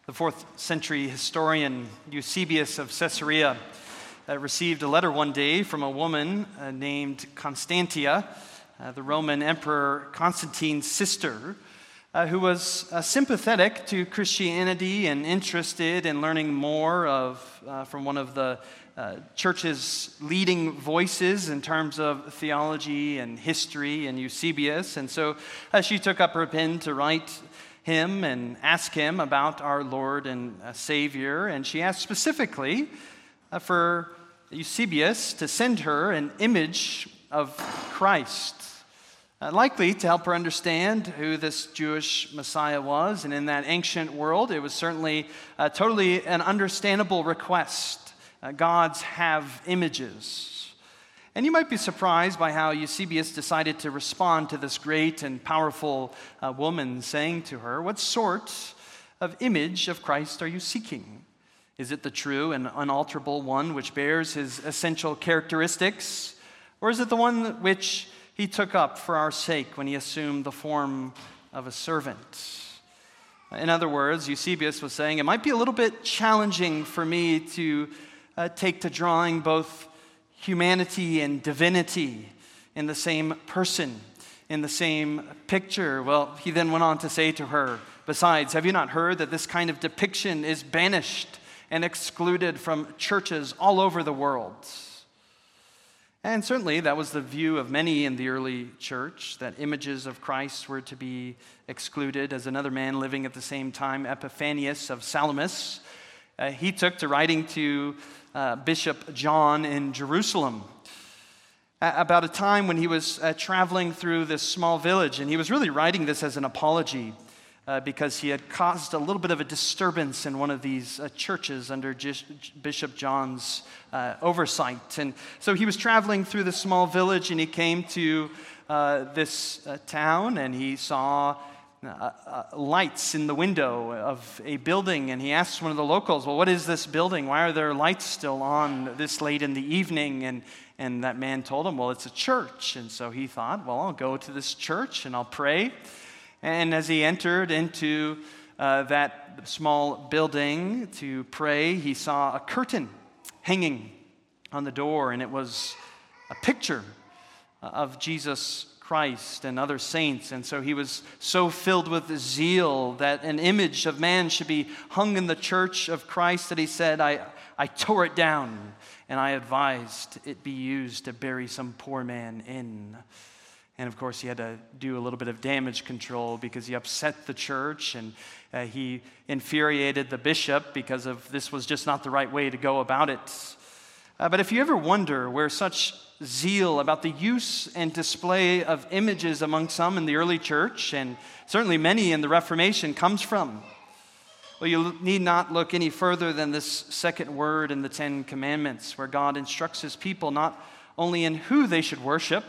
The 4th century historian Eusebius of Caesarea received a letter one day from a woman named Constantia, the Roman Emperor Constantine's sister, who was sympathetic to Christianity and interested in learning more from one of the church's leading voices in terms of theology and history and Eusebius. And so she took up her pen to write him and ask him about our Lord and Savior. And she asked specifically for Eusebius to send her an image of Christ, likely to help her understand who this Jewish Messiah was. And in that ancient world, it was certainly totally an understandable request. Gods have images. And you might be surprised by how Eusebius decided to respond to this great and powerful woman, saying to her, "What sort of image of Christ are you seeking? Is it the true and unalterable one which bears his essential characteristics? Or is it the one which he took up for our sake when he assumed the form of a servant?" In other words, Eusebius was saying, it might be a little bit challenging for me to take to drawing both humanity and divinity in the same person, in the same picture. Well, he then went on to say to her, "Besides, have you not heard that this kind of depiction is banished and excluded from churches all over the world?" And certainly that was the view of many in the early church, that images of Christ were to be excluded. As another man living at the same time, Epiphanius of Salamis, he took to writing to Bishop John in Jerusalem about a time when he was traveling through this small village, and he was really writing this as an apology because he had caused a little bit of a disturbance in one of these churches under Bishop John's oversight. And so he was traveling through this small village, and he came to this town, and he saw lights in the window of a building, and he asked one of the locals, "Well, what is this building? Why are there lights still on this late in the evening?" And that man told him, "Well, it's a church." And so he thought, "Well, I'll go to this church and I'll pray." And as he entered into that small building to pray, he saw a curtain hanging on the door, and it was a picture of Jesus Christ and other saints. And so he was so filled with zeal that an image of man should be hung in the church of Christ that he said, I tore it down, and I advised it be used to bury some poor man in." And of course, he had to do a little bit of damage control because he upset the church, and he infuriated the bishop because of this was just not the right way to go about it. But if you ever wonder where such zeal about the use and display of images among some in the early church, and certainly many in the Reformation, comes from, well, you need not look any further than this second word in the Ten Commandments, where God instructs his people not only in who they should worship,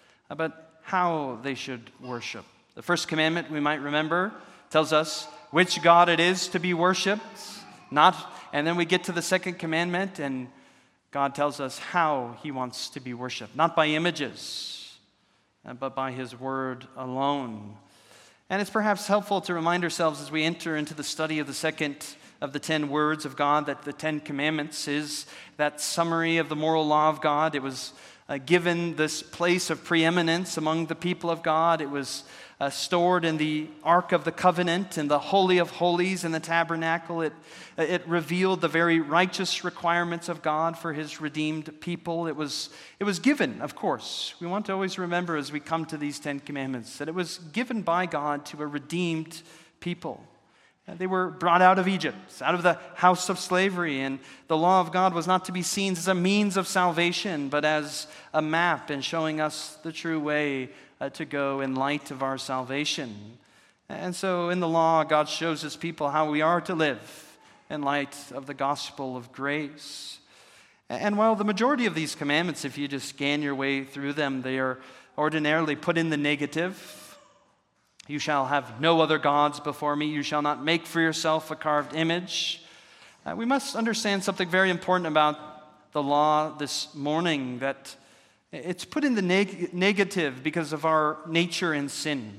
but how they should worship. The first commandment, we might remember, tells us which God it is to be worshiped, and then we get to the second commandment, and God tells us how he wants to be worshiped, not by images, but by his word alone. And it's perhaps helpful to remind ourselves as we enter into the study of the second of the 10 words of God that the 10 Commandments is that summary of the moral law of God. It was given this place of preeminence among the people of God. It was stored in the Ark of the Covenant, in the Holy of Holies, in the tabernacle. It revealed the very righteous requirements of God for his redeemed people. It was given, of course. We want to always remember as we come to these 10 Commandments that it was given by God to a redeemed people. They were brought out of Egypt, out of the house of slavery, and the law of God was not to be seen as a means of salvation, but as a map in showing us the true way to go in light of our salvation. And so in the law, God shows his people how we are to live in light of the gospel of grace. And while the majority of these commandments, if you just scan your way through them, they are ordinarily put in the negative. You shall have no other gods before me. You shall not make for yourself a carved image. We must understand something very important about the law this morning, that it's put in the negative because of our nature in sin.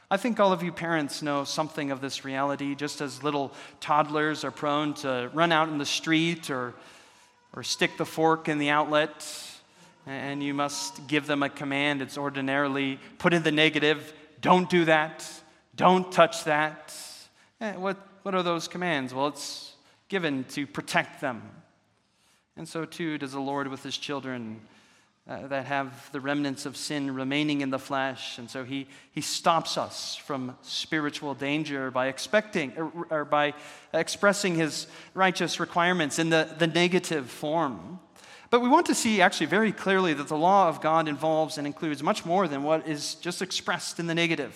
I think all of you parents know something of this reality, just as little toddlers are prone to run out in the street or stick the fork in the outlet, and you must give them a command. It's ordinarily put in the negative, don't do that, don't touch that. What are those commands? Well, it's given to protect them. And so too does the Lord with his children that have the remnants of sin remaining in the flesh. And so he stops us from spiritual danger by by expressing his righteous requirements in the negative form. But we want to see actually very clearly that the law of God involves and includes much more than what is just expressed in the negative.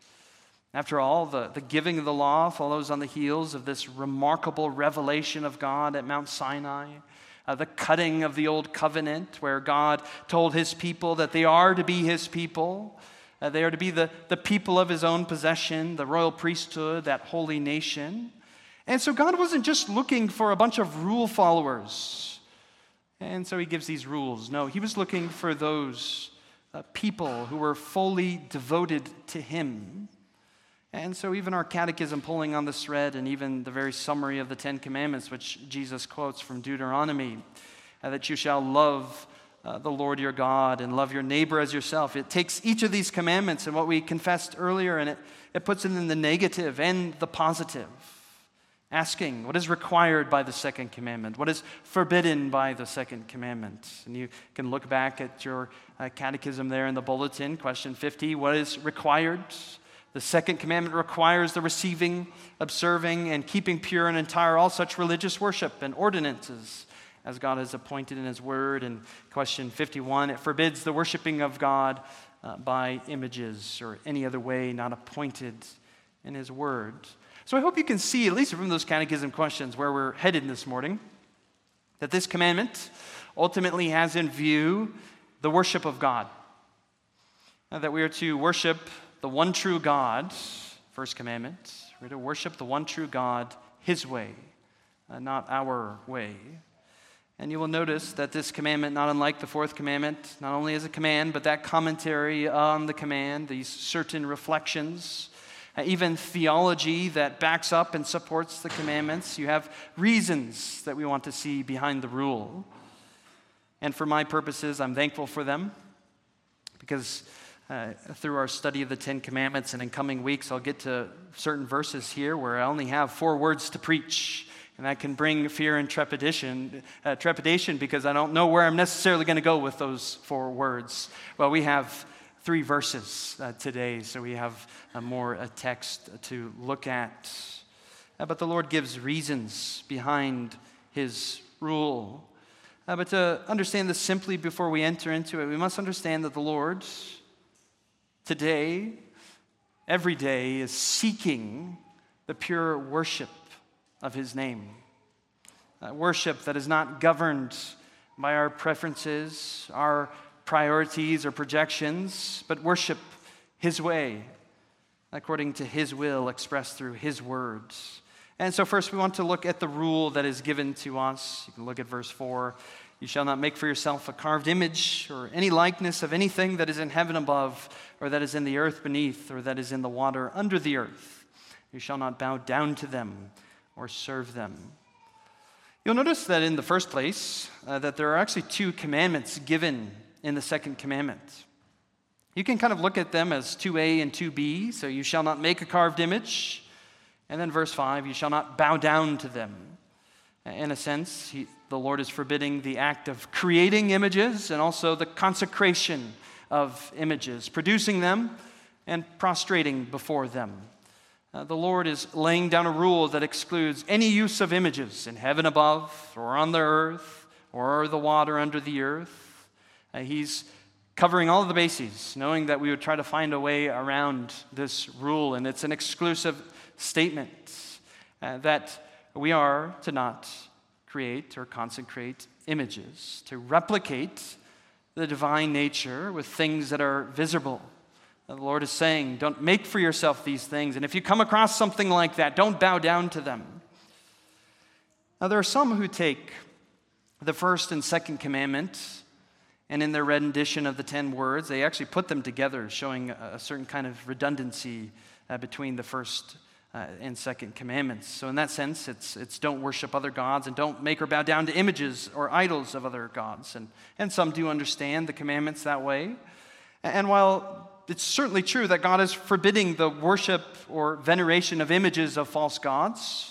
After all, the giving of the law follows on the heels of this remarkable revelation of God at Mount Sinai. The cutting of the old covenant, where God told his people that they are to be his people. They are to be the people of his own possession, the royal priesthood, that holy nation. And so God wasn't just looking for a bunch of rule followers. And so he gives these rules. No, he was looking for those people who were fully devoted to him. And so even our catechism pulling on this thread, and even the very summary of the Ten Commandments, which Jesus quotes from Deuteronomy, that you shall love the Lord your God and love your neighbor as yourself. It takes each of these commandments and what we confessed earlier, and it puts it in the negative and the positive, asking what is required by the second commandment, what is forbidden by the second commandment. And you can look back at your catechism there in the bulletin, question 50, what is required? The second commandment requires the receiving, observing, and keeping pure and entire all such religious worship and ordinances as God has appointed in his word. And question 51, it forbids the worshiping of God by images or any other way not appointed in his word. So I hope you can see, at least from those catechism questions, where we're headed this morning, that this commandment ultimately has in view the worship of God. That we are to worship the one true God, first commandment. We're to worship the one true God his way, not our way. And you will notice that this commandment, not unlike the fourth commandment, not only is a command, but that commentary on the command, these certain reflections, even theology that backs up and supports the commandments. You have reasons that we want to see behind the rule. And for my purposes, I'm thankful for them, because through our study of the Ten Commandments, and in coming weeks, I'll get to certain verses here where I only have 4 words to preach, and that can bring fear and trepidation because I don't know where I'm necessarily going to go with those 4 words. Well, we have 3 verses today, so we have a text to look at. But the Lord gives reasons behind his rule. But to understand this simply before we enter into it, we must understand that the Lord today, every day, is seeking the pure worship of his name. Worship that is not governed by our preferences, our priorities or projections, but worship his way, according to his will expressed through his words. And so first we want to look at the rule that is given to us. You can look at verse 4. You shall not make for yourself a carved image or any likeness of anything that is in heaven above, or that is in the earth beneath, or that is in the water under the earth. You shall not bow down to them or serve them. You'll notice that in the first place, that there are actually 2 commandments given in the second commandment. You can kind of look at them as 2a and 2b. So you shall not make a carved image. And then verse 5, you shall not bow down to them. In a sense, the Lord is forbidding the act of creating images and also the consecration of images, producing them and prostrating before them. The Lord is laying down a rule that excludes any use of images in heaven above or on the earth or the water under the earth. He's covering all of the bases, knowing that we would try to find a way around this rule, and it's an exclusive statement that we are to not create or consecrate images, to replicate the divine nature with things that are visible. The Lord is saying, don't make for yourself these things, and if you come across something like that, don't bow down to them. Now, there are some who take the first and second commandment And in their rendition of the 10 words, they actually put them together, showing a certain kind of redundancy between the first and second commandments. So in that sense, it's don't worship other gods and don't make or bow down to images or idols of other gods. And some do understand the commandments that way. And while it's certainly true that God is forbidding the worship or veneration of images of false gods,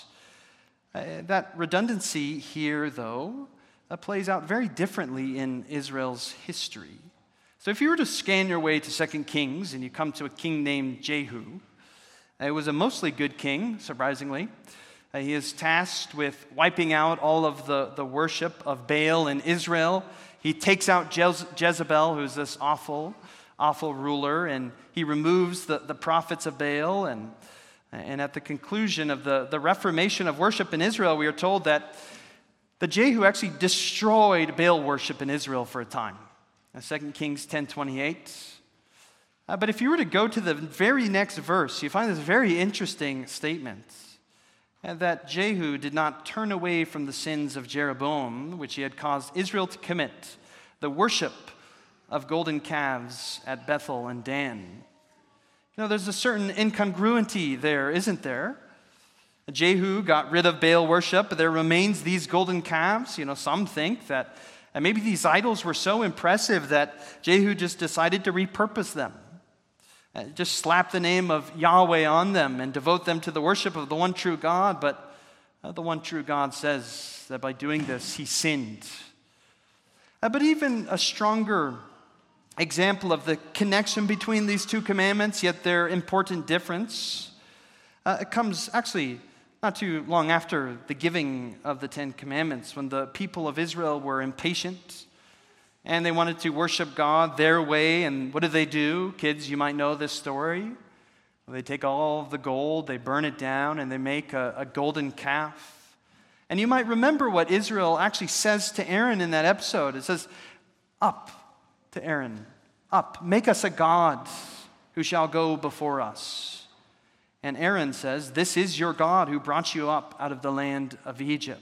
that redundancy here, though, plays out very differently in Israel's history. So if you were to scan your way to 2 Kings and you come to a king named Jehu, it was a mostly good king, surprisingly. He is tasked with wiping out all of the worship of Baal in Israel. He takes out Jezebel, who's this awful ruler, and he removes the prophets of Baal. And at the conclusion of the reformation of worship in Israel, we are told that the Jehu actually destroyed Baal worship in Israel for a time. 2 Kings 10:28. But if you were to go to the very next verse, you find this very interesting statement, that Jehu did not turn away from the sins of Jeroboam, which he had caused Israel to commit, the worship of golden calves at Bethel and Dan. There's a certain incongruity there, isn't there? Jehu got rid of Baal worship, but there remains these golden calves. Some think that maybe these idols were so impressive that Jehu just decided to repurpose them. Just slap the name of Yahweh on them and devote them to the worship of the one true God. But the one true God says that by doing this, he sinned. But even a stronger example of the connection between these two commandments, yet their important difference, it comes actually not too long after the giving of the 10 Commandments, when the people of Israel were impatient and they wanted to worship God their way. And what do? Kids, you might know this story. They take all of the gold, they burn it down, and they make a golden calf. And you might remember what Israel actually says to Aaron in that episode. It says, "Up," to Aaron, "up, make us a god who shall go before us." And Aaron says, "This is your God who brought you up out of the land of Egypt."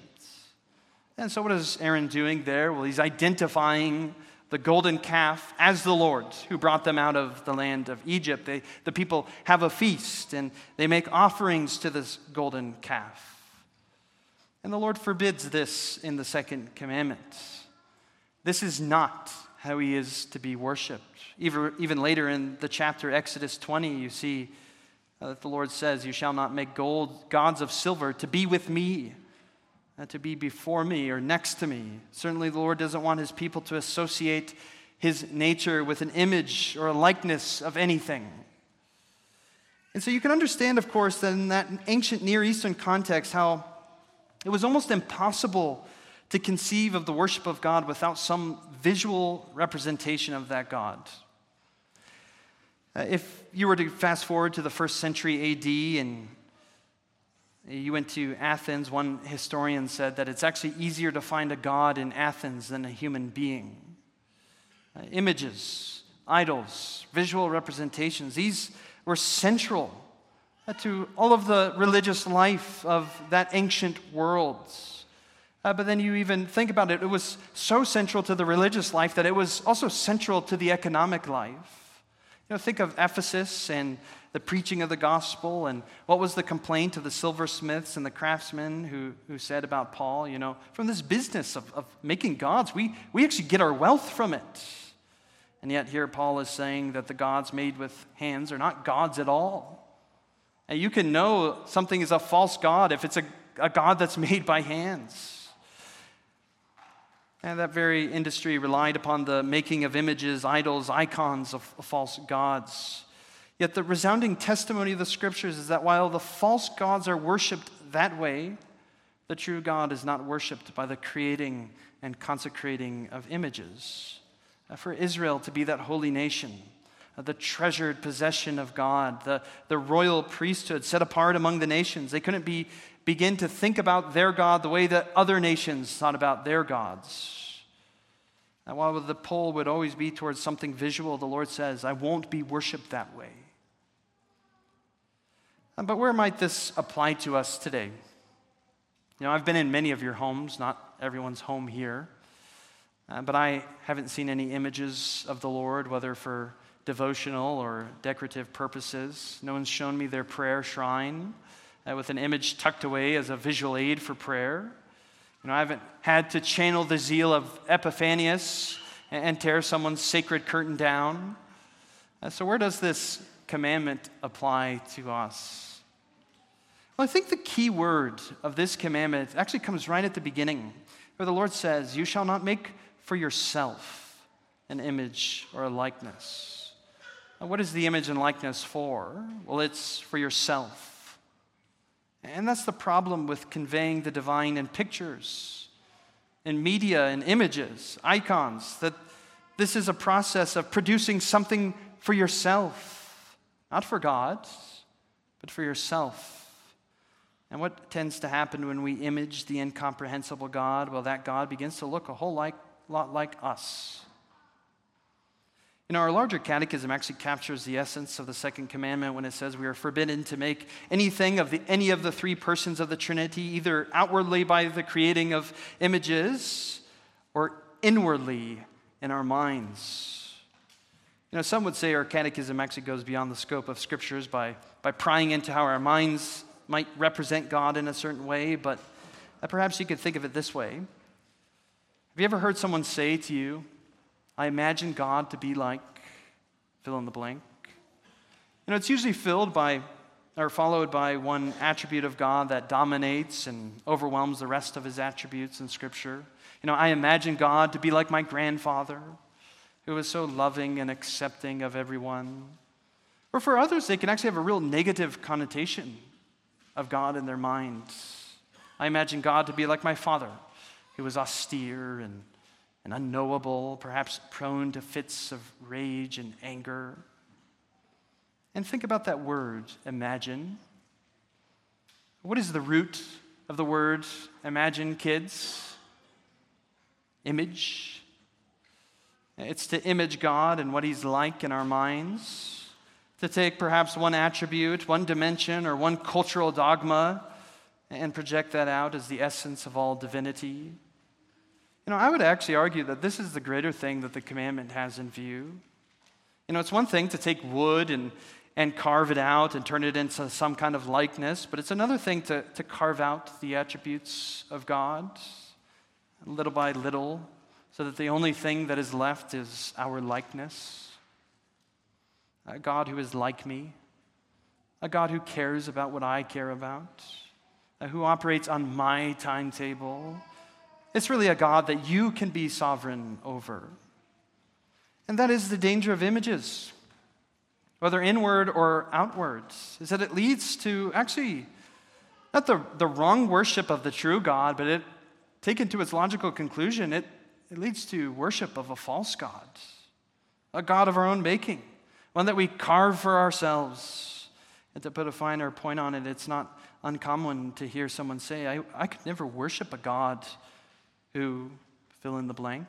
And so what is Aaron doing there? Well, he's identifying the golden calf as the Lord who brought them out of the land of Egypt. The people have a feast and they make offerings to this golden calf. And the Lord forbids this in the second commandment. This is not how he is to be worshiped. Even later in the chapter, Exodus 20, you see that the Lord says, "You shall not make gods of silver to be with me, to be before me or next to me." Certainly the Lord doesn't want his people to associate his nature with an image or a likeness of anything. And so you can understand, of course, that in that ancient Near Eastern context, how it was almost impossible to conceive of the worship of God without some visual representation of that God. If you were to fast forward to the 1st century AD and you went to Athens, one historian said that it's actually easier to find a god in Athens than a human being. Images, idols, visual representations, these were central to all of the religious life of that ancient world. But then you even think about it, it was so central to the religious life that it was also central to the economic life. Think of Ephesus and the preaching of the gospel, and what was the complaint of the silversmiths and the craftsmen who said about Paul, from this business of making gods, we actually get our wealth from it. And yet here Paul is saying that the gods made with hands are not gods at all. And you can know something is a false god if it's a god that's made by hands. And that very industry relied upon the making of images, idols, icons of false gods. Yet the resounding testimony of the scriptures is that while the false gods are worshipped that way, the true God is not worshipped by the creating and consecrating of images. For Israel to be that holy nation, the treasured possession of God, the royal priesthood set apart among the nations, they couldn't begin to think about their God the way that other nations thought about their gods. And while the pull would always be towards something visual, the Lord says, "I won't be worshipped that way." But where might this apply to us today? I've been in many of your homes, not everyone's home here. But I haven't seen any images of the Lord, whether for devotional or decorative purposes. No one's shown me their prayer shrine with an image tucked away as a visual aid for prayer. I haven't had to channel the zeal of Epiphanius and tear someone's sacred curtain down. So where does this commandment apply to us? Well, I think the key word of this commandment actually comes right at the beginning, where the Lord says, "You shall not make for yourself an image or a likeness." Now, what is the image and likeness for? Well, it's for yourself. And that's the problem with conveying the divine in pictures, in media, in images, icons, that this is a process of producing something for yourself, not for God, but for yourself. And what tends to happen when we image the incomprehensible God? Well, that God begins to look a whole lot like us. Our larger catechism actually captures the essence of the second commandment when it says we are forbidden to make anything of any of the three persons of the Trinity, either outwardly by the creating of images or inwardly in our minds. Some would say our catechism actually goes beyond the scope of scriptures by prying into how our minds might represent God in a certain way, but perhaps you could think of it this way. Have you ever heard someone say to you, "I imagine God to be like," fill in the blank? It's usually followed by one attribute of God that dominates and overwhelms the rest of his attributes in Scripture. I imagine God to be like my grandfather, who was so loving and accepting of everyone. Or for others, they can actually have a real negative connotation of God in their minds. I imagine God to be like my father, who was austere and unknowable, perhaps prone to fits of rage and anger. And think about that word, imagine. What is the root of the word imagine, kids? Image. It's to image God and what he's like in our minds, to take perhaps one attribute, one dimension, or one cultural dogma and project that out as the essence of all divinity. I would actually argue that this is the greater thing that the commandment has in view. It's one thing to take wood and carve it out and turn it into some kind of likeness, but it's another thing to carve out the attributes of God little by little, so that the only thing that is left is our likeness. A God who is like me, a God who cares about what I care about, who operates on my timetable. It's really a God that you can be sovereign over. And that is the danger of images, whether inward or outward, is that it leads to actually not the wrong worship of the true God, but taken to its logical conclusion, it leads to worship of a false God, a God of our own making, one that we carve for ourselves. And to put a finer point on it, it's not uncommon to hear someone say, I could never worship a God who, fill in the blank.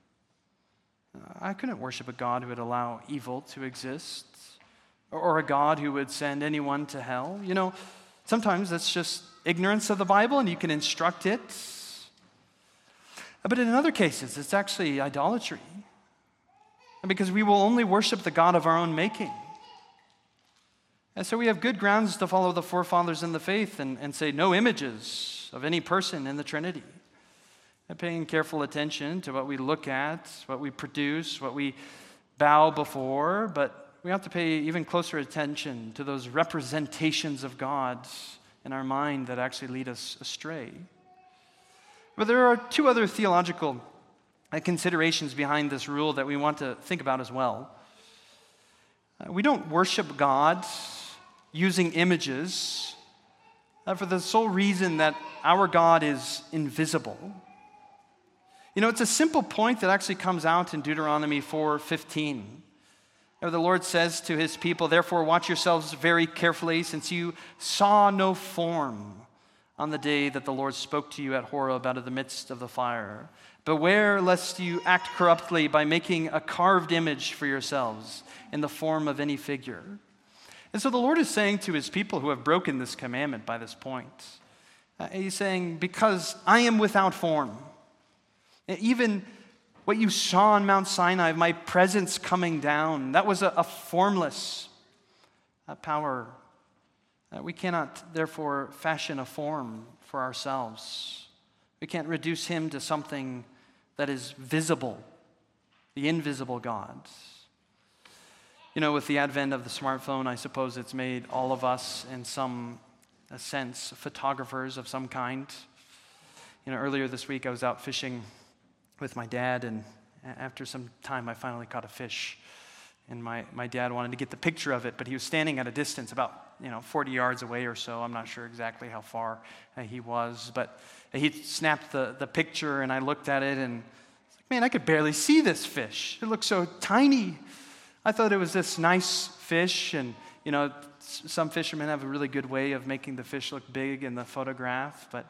I couldn't worship a God who would allow evil to exist, or a God who would send anyone to hell. Sometimes that's just ignorance of the Bible, and you can instruct it. But in other cases, it's actually idolatry, because we will only worship the God of our own making. And so we have good grounds to follow the forefathers in the faith and say no images of any person in the Trinity. And paying careful attention to what we look at, what we produce, what we bow before, but we have to pay even closer attention to those representations of God in our mind that actually lead us astray. But there are two other theological considerations behind this rule that we want to think about as well. We don't worship God using images for the sole reason that our God is invisible. It's a simple point that actually comes out in Deuteronomy 4:15. The Lord says to his people, "Therefore watch yourselves very carefully, since you saw no form on the day that the Lord spoke to you at Horeb out of the midst of the fire. Beware lest you act corruptly by making a carved image for yourselves in the form of any figure." And so the Lord is saying to his people who have broken this commandment by this point, he's saying, because I am without form, even What you saw on Mount Sinai, of my presence coming down, that was a formless power. We cannot, therefore, fashion a form for ourselves. We can't reduce him to something that is visible, the invisible God. You know, with the advent of the smartphone, I suppose it's made all of us, in some sense, photographers of some kind. You know, earlier this week I was out fishing with my dad, and after some time I finally caught a fish. And my dad wanted to get the picture of it, but he was standing at a distance about 40 yards away or so. I'm not sure exactly how far he was, but he snapped the picture, and I looked at it, and I was like, man, I could barely see this fish. It looked so tiny. I thought it was this nice fish, and some fishermen have a really good way of making the fish look big in the photograph, but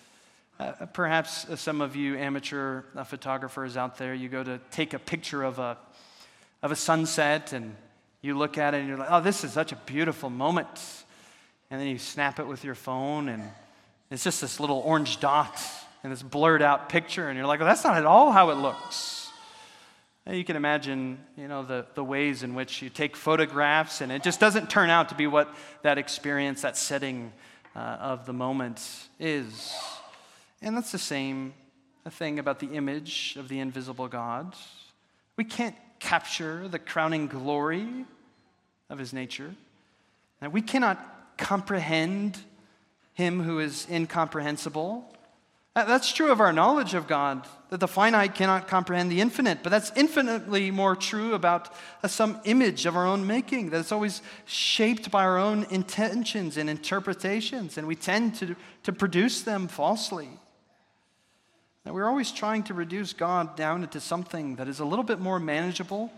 perhaps some of you amateur photographers out there, you go to take a picture of a sunset, and you look at it and you're like, oh, this is such a beautiful moment. And then you snap it with your phone, and it's just this little orange dot and this blurred out picture, and you're like, well, that's not at all how it looks. And you can imagine, the ways in which you take photographs, and it just doesn't turn out to be what that experience, that setting of the moment is. And that's the same thing about the image of the invisible God. We can't capture the crowning glory of his nature. Now, we cannot comprehend him who is incomprehensible. That's true of our knowledge of God, that the finite cannot comprehend the infinite, but that's infinitely more true about some image of our own making, that it's always shaped by our own intentions and interpretations, and we tend to produce them falsely. Now, we're always trying to reduce God down into something that is a little bit more manageable,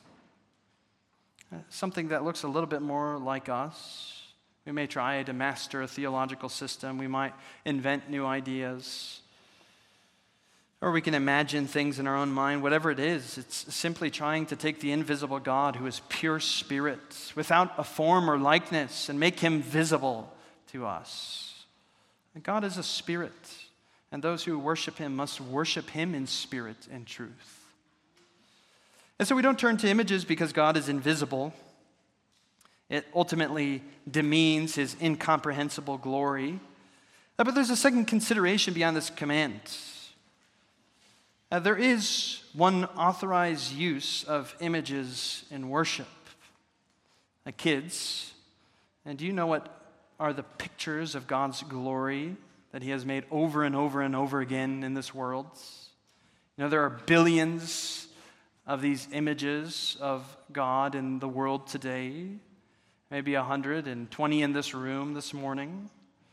something that looks a little bit more like us. We may try to master a theological system. We might invent new ideas. Or we can imagine things in our own mind. Whatever it is, it's simply trying to take the invisible God, who is pure spirit, without a form or likeness, and make him visible to us. And God is a spirit, and those who worship him must worship him in spirit and truth. And so we don't turn to images because God is invisible. It ultimately demeans his incomprehensible glory. But there's a second consideration beyond this command. There is one authorized use of images in worship. Kids, and do you know what are the pictures of God's glory that he has made over and over and over again in this world? There are billions of these images of God in the world today. Maybe 120 in this room this morning.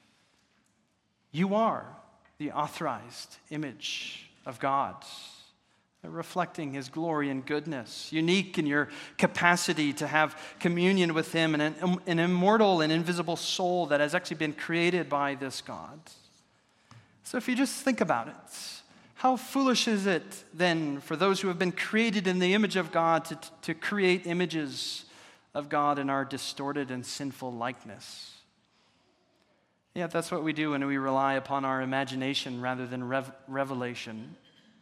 You are the authorized image of God, reflecting his glory and goodness, unique in your capacity to have communion with him, and an immortal and invisible soul that has actually been created by this God. So if you just think about it, how foolish is it then for those who have been created in the image of God to create images of God in our distorted and sinful likeness? Yeah, that's what we do when we rely upon our imagination rather than revelation.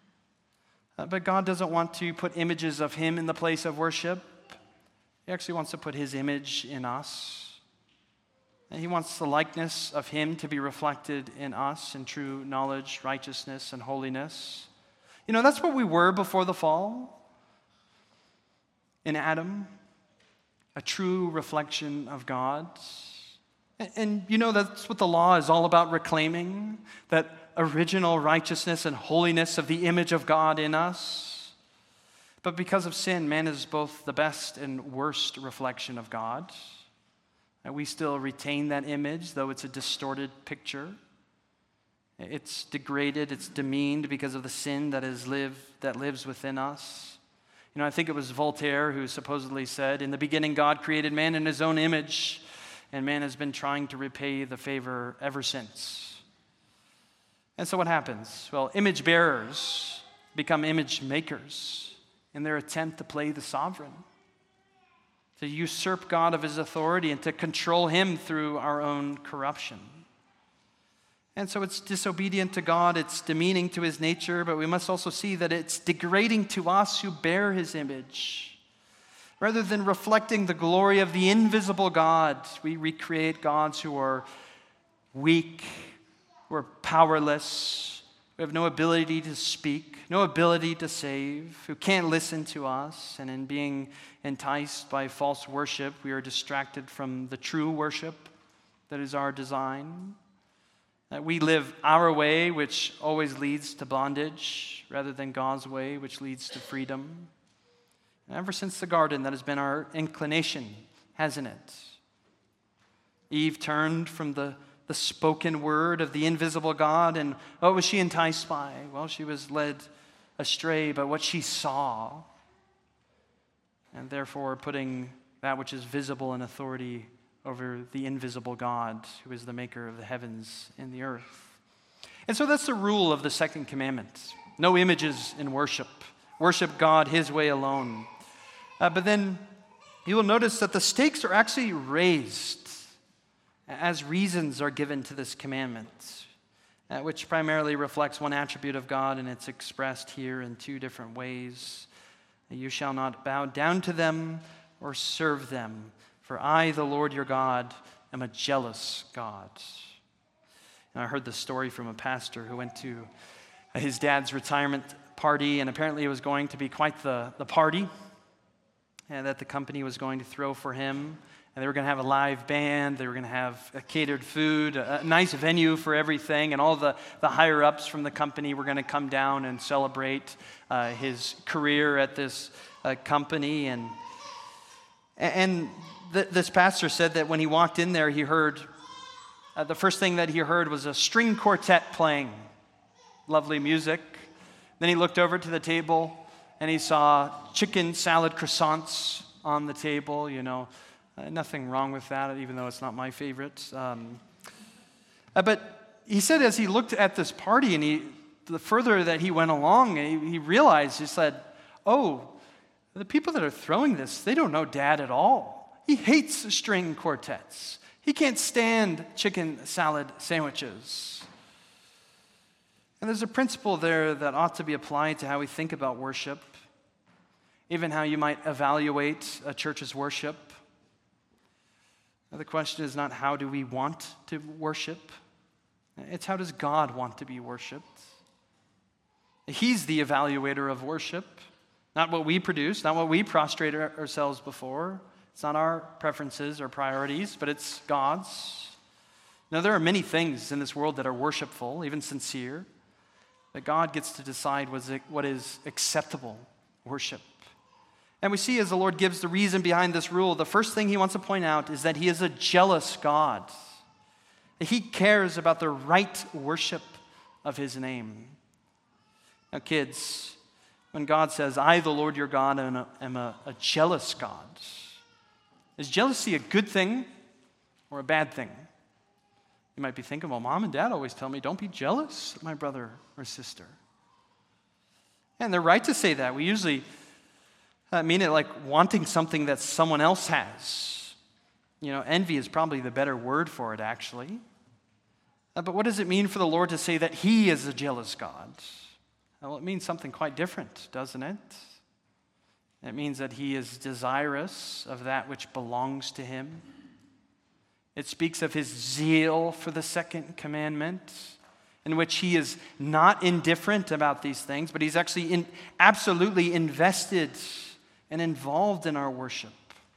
But God doesn't want to put images of him in the place of worship. He actually wants to put his image in us. And he wants the likeness of him to be reflected in us in true knowledge, righteousness, and holiness. That's what we were before the fall. In Adam, a true reflection of God. And that's what the law is all about, reclaiming that original righteousness and holiness of the image of God in us. But because of sin, man is both the best and worst reflection of God. And we still retain that image, though it's a distorted picture. It's degraded, it's demeaned because of the sin that lives within us. I think it was Voltaire who supposedly said, in the beginning God created man in his own image, and man has been trying to repay the favor ever since. And so what happens? Well, image bearers become image makers in their attempt to play the sovereign, to usurp God of his authority and to control him through our own corruption. And so it's disobedient to God, it's demeaning to his nature, but we must also see that it's degrading to us who bear his image. Rather than reflecting the glory of the invisible God, we recreate gods who are weak, who are powerless, who have no ability to speak, no ability to save, who can't listen to us. And in being enticed by false worship, we are distracted from the true worship that is our design. That we live our way, which always leads to bondage, rather than God's way, which leads to freedom. And ever since the garden, that has been our inclination, hasn't it? Eve turned from the spoken word of the invisible God, and what was she enticed by? Well, she was led astray by what she saw, and therefore putting that which is visible in authority over the invisible God, who is the maker of the heavens and the earth. And so that's the rule of the second commandment. No images in worship. Worship God his way alone. But then you will notice that the stakes are actually raised as reasons are given to this commandment, which primarily reflects one attribute of God, and it's expressed here in two different ways. You shall not bow down to them or serve them, for I, the Lord your God, am a jealous God. And I heard this story from a pastor who went to his dad's retirement party, and apparently it was going to be quite the party that the company was going to throw for him. And they were going to have a live band, they were going to have a catered food, a nice venue for everything, and all the higher-ups from the company were going to come down and celebrate his career at this company. And this pastor said that when he walked in there, he heard, the first thing that he heard was a string quartet playing. Lovely music. Then he looked over to the table and he saw chicken salad croissants on the table, nothing wrong with that, even though it's not my favorite. But he said as he looked at this party and the further that he went along, he realized, he said, oh, the people that are throwing this, they don't know Dad at all. He hates string quartets. He can't stand chicken salad sandwiches. And there's a principle there that ought to be applied to how we think about worship, even how you might evaluate a church's worship. The question is not how do we want to worship, it's how does God want to be worshiped. He's the evaluator of worship, not what we produce, not what we prostrate ourselves before. It's not our preferences or priorities, but it's God's. Now, there are many things in this world that are worshipful, even sincere, but God gets to decide what is acceptable worship. And we see as the Lord gives the reason behind this rule, the first thing he wants to point out is that he is a jealous God. He cares about the right worship of his name. Now, kids, when God says, I, the Lord your God, am a jealous God, is jealousy a good thing or a bad thing? You might be thinking, well, Mom and Dad always tell me, don't be jealous of my brother or sister. And they're right to say that. We usually mean it like wanting something that someone else has. Envy is probably the better word for it, actually. But what does it mean for the Lord to say that he is a jealous God? Well, it means something quite different, doesn't it? It means that he is desirous of that which belongs to him. It speaks of his zeal for the second commandment, in which he is not indifferent about these things, but he's actually absolutely invested and involved in our worship.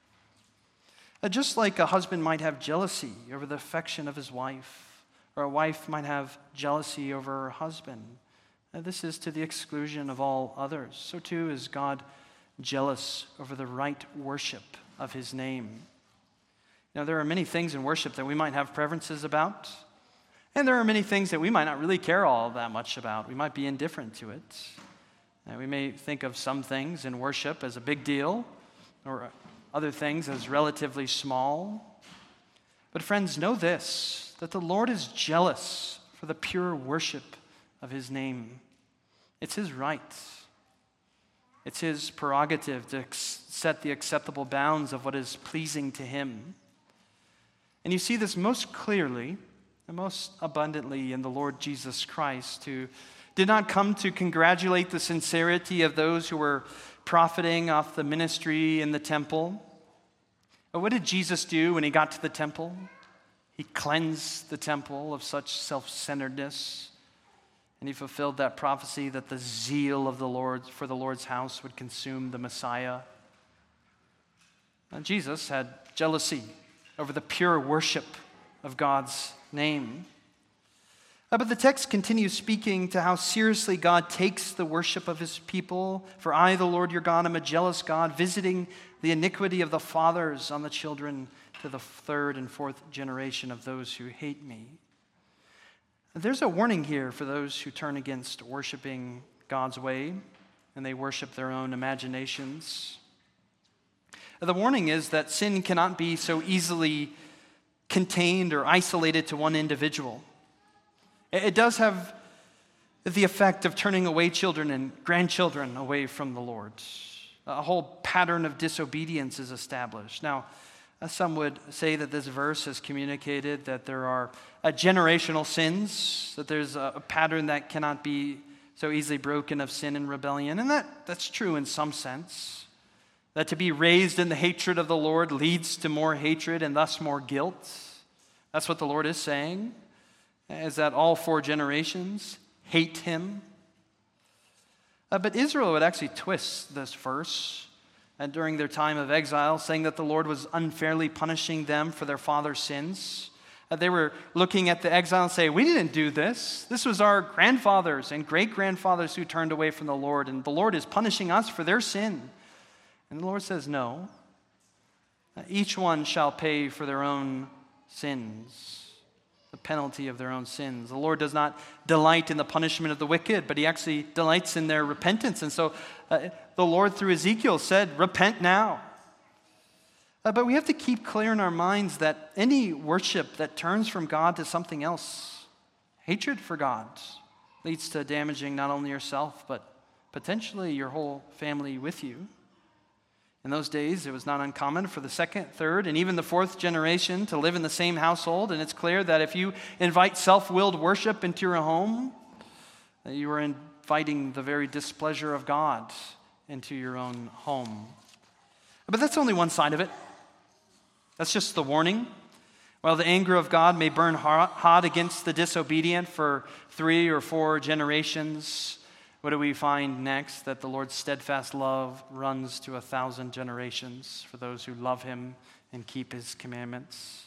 Just like a husband might have jealousy over the affection of his wife, or a wife might have jealousy over her husband, this is to the exclusion of all others. So too is God jealous over the right worship of his name. There are many things in worship that we might have preferences about, and there are many things that we might not really care all that much about. We might be indifferent to it. We may think of some things in worship as a big deal, or other things as relatively small. But friends, know this, that the Lord is jealous for the pure worship of his name. It's his right. It's his prerogative to set the acceptable bounds of what is pleasing to him. And you see this most clearly and most abundantly in the Lord Jesus Christ, who did not come to congratulate the sincerity of those who were profiting off the ministry in the temple. But what did Jesus do when he got to the temple? He cleansed the temple of such self-centeredness, and he fulfilled that prophecy that the zeal of the Lord for the Lord's house would consume the Messiah. Now, Jesus had jealousy over the pure worship of God's name. But the text continues speaking to how seriously God takes the worship of his people. For I, the Lord your God, am a jealous God, visiting the iniquity of the fathers on the children to the third and fourth generation of those who hate me. There's a warning here for those who turn against worshiping God's way and they worship their own imaginations. The warning is that sin cannot be so easily contained or isolated to one individual. It does have the effect of turning away children and grandchildren away from the Lord. A whole pattern of disobedience is established. Now, some would say that this verse has communicated that there are generational sins, that there's a pattern that cannot be so easily broken of sin and rebellion. And that's true in some sense. That to be raised in the hatred of the Lord leads to more hatred and thus more guilt. That's what the Lord is saying, is that all 4 generations hate him. But Israel would actually twist this verse during their time of exile, saying that the Lord was unfairly punishing them for their father's sins. They were looking at the exile and saying, we didn't do this. This was our grandfathers and great-grandfathers who turned away from the Lord, and the Lord is punishing us for their sin. And the Lord says, no. Each one shall pay for their own sins, the penalty of their own sins. The Lord does not delight in the punishment of the wicked, but he actually delights in their repentance. And so the Lord, through Ezekiel, said, repent now. But we have to keep clear in our minds that any worship that turns from God to something else, hatred for God, leads to damaging not only yourself, but potentially your whole family with you. In those days, it was not uncommon for the second, third, and even the fourth generation to live in the same household. And it's clear that if you invite self-willed worship into your home, that you are inviting the very displeasure of God into your own home. But that's only one side of it. That's just the warning. While the anger of God may burn hot against the disobedient for 3 or 4 generations, what do we find next? That the Lord's steadfast love runs to 1,000 generations for those who love him and keep his commandments.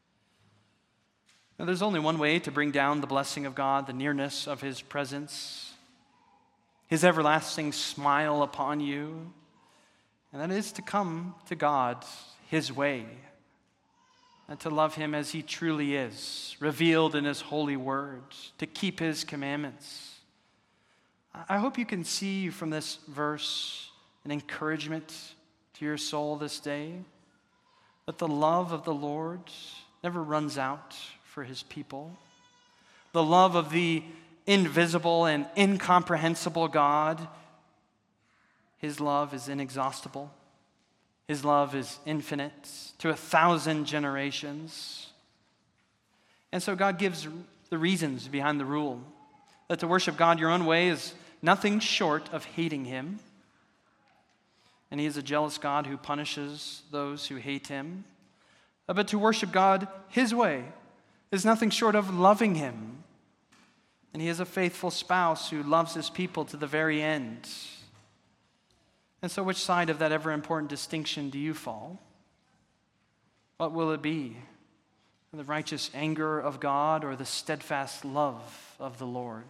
Now, there's only one way to bring down the blessing of God, the nearness of his presence, his everlasting smile upon you, and that is to come to God his way and to love him as he truly is, revealed in his holy word, to keep his commandments. I hope you can see from this verse an encouragement to your soul this day, that the love of the Lord never runs out for his people. The love of the invisible and incomprehensible God, his love is inexhaustible. His love is infinite to 1,000 generations. And so God gives the reasons behind the rule that to worship God your own way is nothing short of hating him. And he is a jealous God who punishes those who hate him. But to worship God his way is nothing short of loving him. And he is a faithful spouse who loves his people to the very end. And so which side of that ever-important distinction do you fall? What will it be? The righteous anger of God or the steadfast love of the Lord?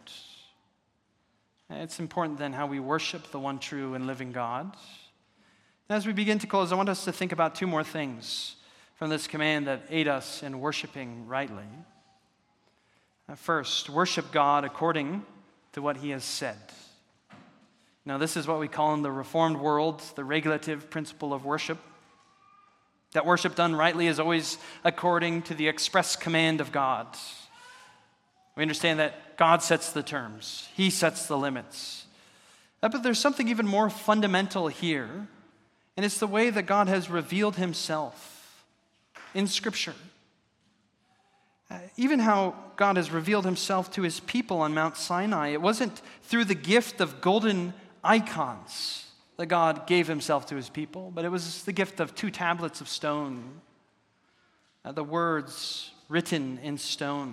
It's important then how we worship the one true and living God. And as we begin to close, I want us to think about 2 more things from this command that aid us in worshiping rightly. First, worship God according to what he has said. Now, this is what we call in the Reformed world the regulative principle of worship. That worship done rightly is always according to the express command of God. We understand that God sets the terms. He sets the limits. But there's something even more fundamental here, and it's the way that God has revealed himself in Scripture. Even how God has revealed himself to his people on Mount Sinai, it wasn't through the gift of golden icons that God gave himself to his people, but it was the gift of 2 tablets of stone, the words written in stone.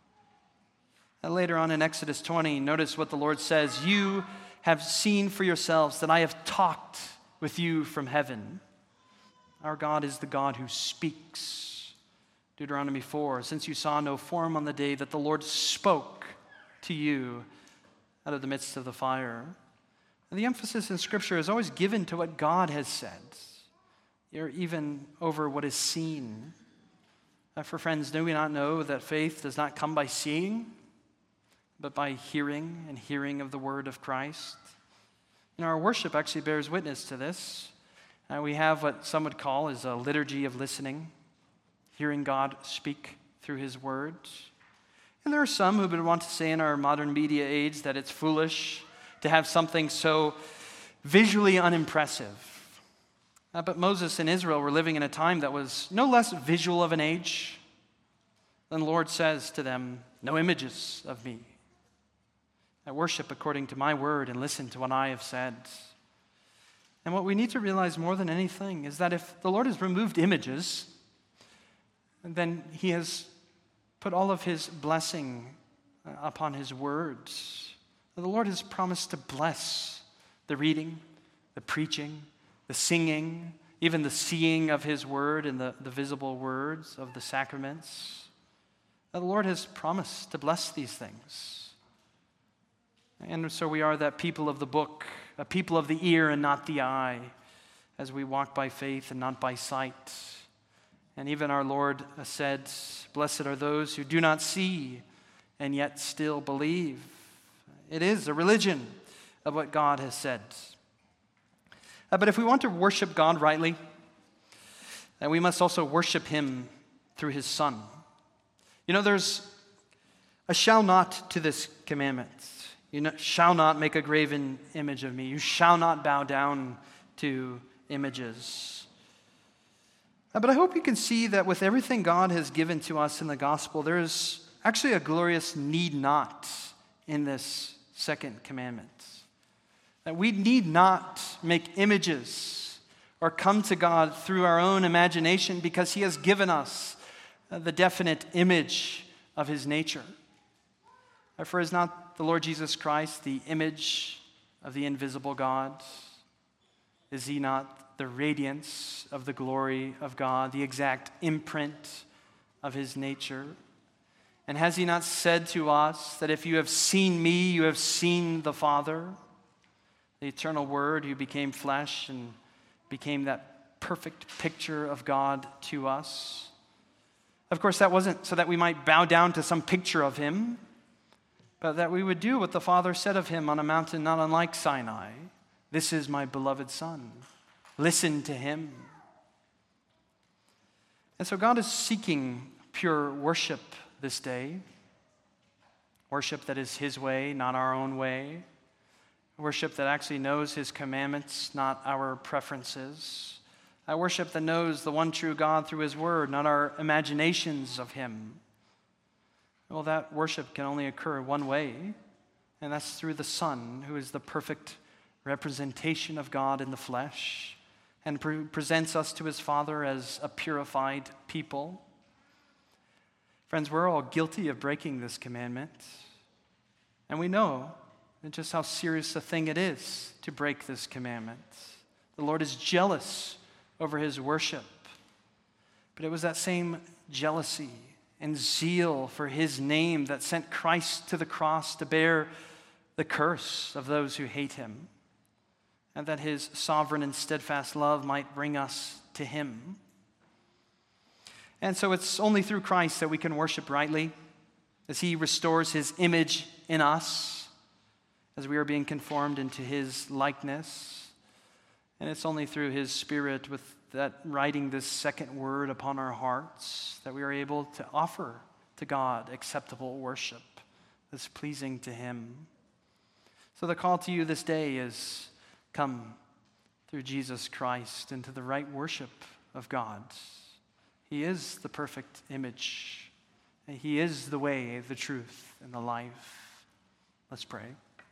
Later on in Exodus 20, notice what the Lord says, "You have seen for yourselves that I have talked with you from heaven." Our God is the God who speaks. Deuteronomy 4, "Since you saw no form on the day that the Lord spoke to you out of the midst of the fire." And the emphasis in Scripture is always given to what God has said, or even over what is seen. For friends, do we not know that faith does not come by seeing, but by hearing, and hearing of the word of Christ? And our worship actually bears witness to this. We have what some would call is a liturgy of listening, hearing God speak through his words. And there are some who would want to say in our modern media age that it's foolish to have something so visually unimpressive. But Moses and Israel were living in a time that was no less visual of an age. Then the Lord says to them, "No images of me. I worship according to my word and listen to what I have said." And what we need to realize more than anything is that if the Lord has removed images, then he has put all of his blessing upon his words. The Lord has promised to bless the reading, the preaching, the singing, even the seeing of his word and the visible words of the sacraments. The Lord has promised to bless these things. And so we are that people of the book, a people of the ear and not the eye, as we walk by faith and not by sight. And even our Lord said, "Blessed are those who do not see and yet still believe." It is a religion of what God has said. But if we want to worship God rightly, then we must also worship him through his Son. You know, there's a shall not to this commandment. You shall not make a graven image of me. You shall not bow down to images. But I hope you can see that with everything God has given to us in the gospel, there is actually a glorious need not in this second commandment. That we need not make images or come to God through our own imagination because he has given us the definite image of his nature. For is not the Lord Jesus Christ the image of the invisible God? Is he not the radiance of the glory of God, the exact imprint of his nature? And has he not said to us that if you have seen me, you have seen the Father, the eternal Word who became flesh and became that perfect picture of God to us? Of course, that wasn't so that we might bow down to some picture of him, but that we would do what the Father said of him on a mountain not unlike Sinai. "This is my beloved Son. Listen to him." And so God is seeking pure worship this day. Worship that is his way, not our own way. Worship that actually knows his commandments, not our preferences. A worship that knows the one true God through his word, not our imaginations of him. Well, that worship can only occur one way, and that's through the Son, who is the perfect representation of God in the flesh and presents us to his Father as a purified people. Friends, we're all guilty of breaking this commandment, and we know just how serious a thing it is to break this commandment. The Lord is jealous over his worship, but it was that same jealousy and zeal for his name that sent Christ to the cross to bear the curse of those who hate him, and that his sovereign and steadfast love might bring us to him. And so it's only through Christ that we can worship rightly, as he restores his image in us, as we are being conformed into his likeness. And it's only through his Spirit, with that writing this second word upon our hearts, that we are able to offer to God acceptable worship that's pleasing to him. So the call to you this day is, come through Jesus Christ into the right worship of God. He is the perfect image. He is the way, the truth, and the life. Let's pray.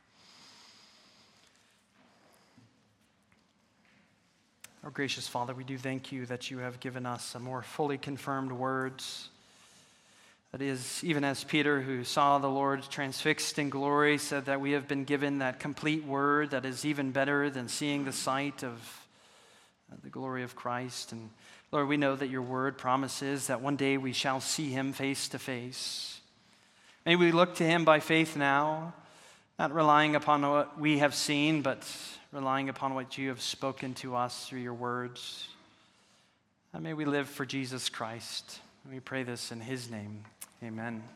Our gracious Father, we do thank you that you have given us a more fully confirmed words. That is, even as Peter, who saw the Lord transfixed in glory, said that we have been given that complete word that is even better than seeing the sight of the glory of Christ. And Lord, we know that your word promises that one day we shall see him face to face. May we look to him by faith now, not relying upon what we have seen, but relying upon what you have spoken to us through your words. And may we live for Jesus Christ. We pray this in his name. Amen.